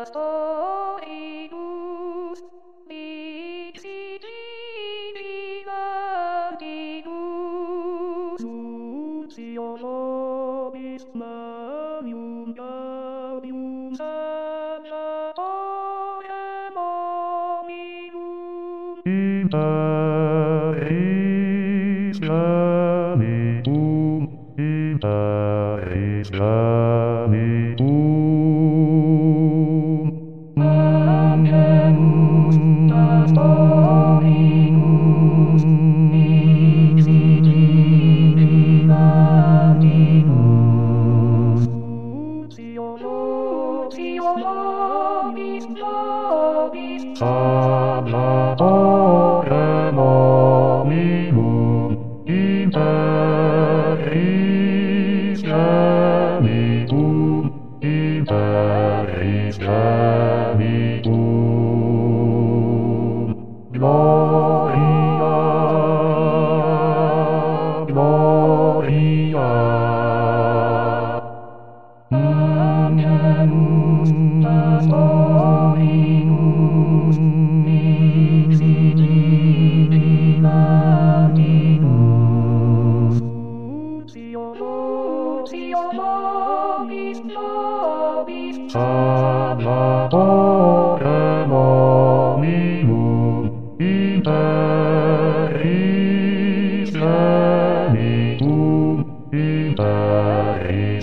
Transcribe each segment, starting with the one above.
Dominus, Dixit Latinus, Lucio nobis Marium Gabium Sanctorum Dominum, Inter Islamitum, Inter Islamitum. Mangemus Dominus, Dixit Latinus, Lucio nobis Sanctorum Dominum, Inter Islamitum, Inter Islamitum. Gloria, Gloria. Mangemus Dominus, Dixit Latinus, Lucio nobis Sanctorum Dominum, Inter Islamitum, Inter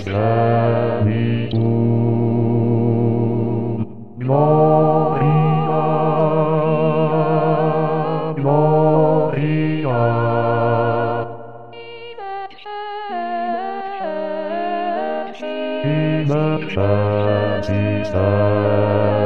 Islamitum. Gloria, Gloria. In excelsis